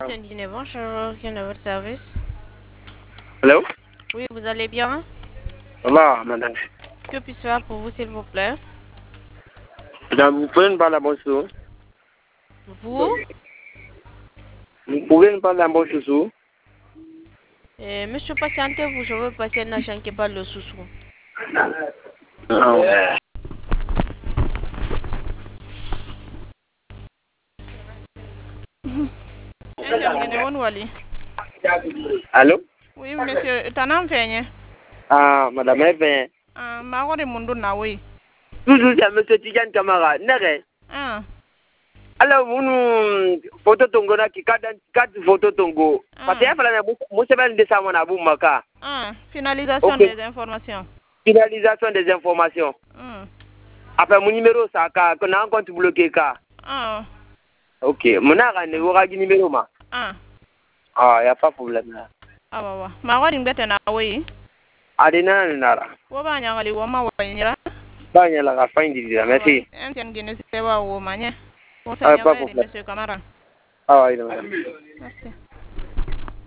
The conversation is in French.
Dîner, bonjour, quel est votre service? Allô? Oui, vous allez bien? Voilà, madame. Que puis-je faire pour vous, s'il vous plaît? Madame, vous pouvez me parler un bon chouchou? Vous? Vous pouvez me parler un bon chouchou? Monsieur, patientez-vous, je veux passer un agent qui parle le sous-sous. Ah. Allô? Oui, monsieur, t'en as fait? Ah, madame, elle vient. Ma de mon na oui. Toujours, c'est monsieur Tidiane Camara. Nere. Ah, Alors, vous nous, photo tongo na ki quatre photo tongo. Parce que il fallait moi c'est pas une descente à vous maka. Finalisation Ok. des informations. Finalisation des informations. Après mon numéro ça ka qu'on a un compte bloqué ka. Ok, mon a ne vous numéro ma. Ah, y a pas de problème là. Ma de na oui. Adina nara. Wo ba nyangali wo ma wa nyira. Banya la fin du dia. Merci. Entienne gene se wa wo manye. Wo Ah, fait pas de bien problème. monsieur Camara. Ah, oui, madame. Merci.